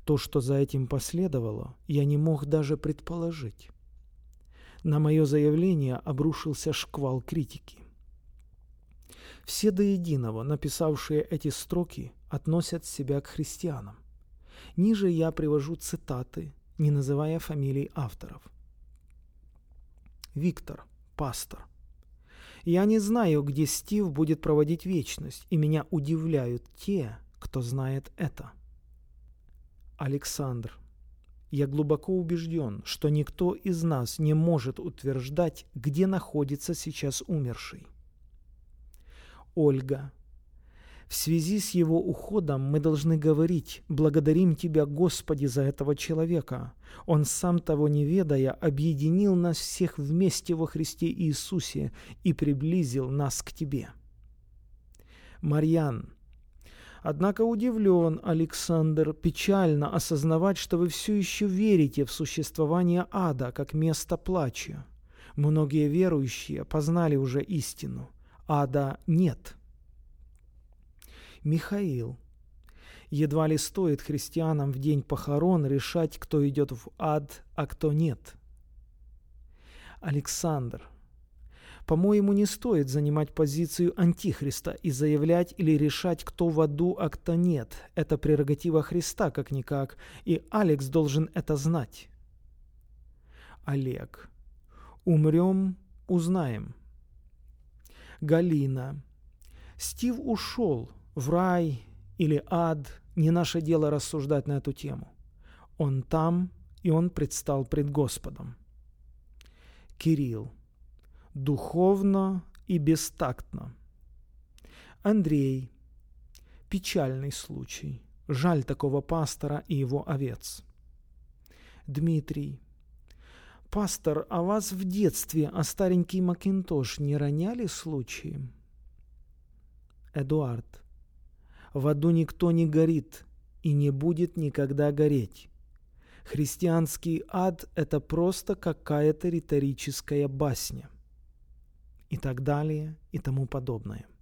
То, что за этим последовало, я не мог даже предположить. На мое заявление обрушился шквал критики. Все до единого, написавшие эти строки, относят себя к христианам. Ниже я привожу цитаты, не называя фамилий авторов. Виктор, пастор. Я не знаю, где Стив будет проводить вечность, и меня удивляют те, кто знает это. Александр. Я глубоко убежден, что никто из нас не может утверждать, где находится сейчас умерший. Ольга. В связи с его уходом мы должны говорить: «Благодарим Тебя, Господи, за этого человека. Он, сам того не ведая, объединил нас всех вместе во Христе Иисусе и приблизил нас к Тебе». Марьян. Однако удивлен, Александр, печально осознавать, что вы все еще верите в существование ада как место плача. Многие верующие познали уже истину. Ада нет. Михаил. Едва ли стоит христианам в день похорон решать, кто идет в ад, а кто нет. Александр. По-моему, не стоит занимать позицию антихриста и заявлять или решать, кто в аду, а кто нет. Это прерогатива Христа, как-никак, и Алекс должен это знать. Олег. Умрем, узнаем. Галина. Стив ушел в рай или ад, не наше дело рассуждать на эту тему. Он там, и он предстал пред Господом. Кирилл. Духовно и бестактно. Андрей. Печальный случай. Жаль такого пастора и его овец. Дмитрий. Пастор, а вас в детстве о старенький Макинтош не роняли случаем? Эдуард. В аду никто не горит и не будет никогда гореть. Христианский ад – это просто какая-то риторическая басня. И так далее, и тому подобное.